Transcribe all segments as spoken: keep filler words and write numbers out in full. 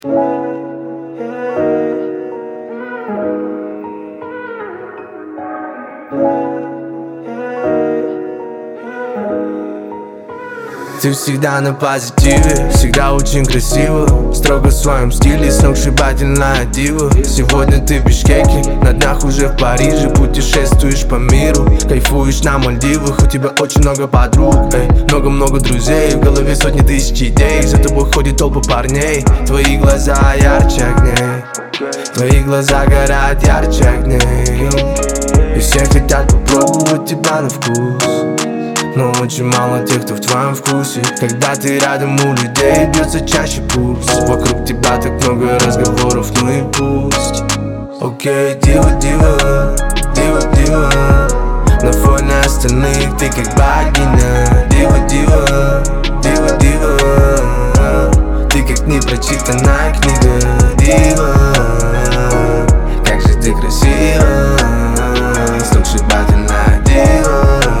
Ты всегда на позитиве, всегда очень красиво, строго в своем стиле, сногсшибательная дива. Сегодня ты в Бишкеке, на днях уже в Париже. Путешествуешь по миру, кайфуешь на Мальдивах. У тебя очень много подруг, много-много друзей. В голове сотни тысяч идей, за тобой ходит толпа парней. Твои глаза ярче огней, твои глаза горят ярче огней. И все хотят попробовать тебя на вкус, но очень мало тех, кто в твоем вкусе. Когда ты рядом, у людей бьется чаще пульс. Вокруг тебя так много разговоров, ну и пусть. Окей, дива, дива, дива, дива. На фоне остальных ты как богиня. Дива, дива, дива, дива. Ты как непрочитанная книга. Дива, как же ты красива, сногсшибательная дива.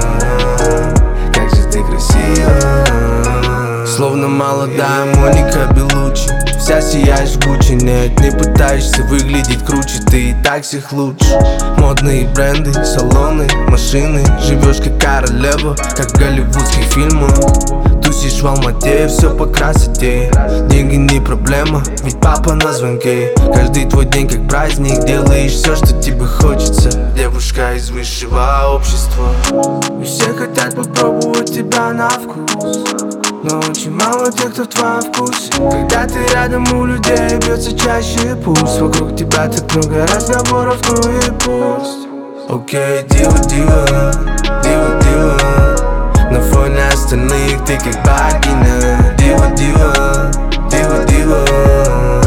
Словно молодая Моника Белуччи, вся сияешь в Гуччи. Нет, не пытаешься выглядеть круче, ты и так всех лучше. Модные бренды, салоны, машины. Живешь как королева, как в голливудских фильмах. Тусишь в Алмате, все по красоте. Деньги не проблема, ведь папа на звонке. Каждый твой день как праздник, делаешь все, что тебе хочется. Девушка из высшего общества, и все хотят попробовать тебя на вкус, но очень мало тех, кто в твоем вкусе. Когда ты рядом, у людей бьется чаще пульс. Вокруг тебя так много разговоров, ну и пусть. Окей, дива, дива, дива, дива. На фоне остальных ты как богиня. Дива, дива, дива, дива.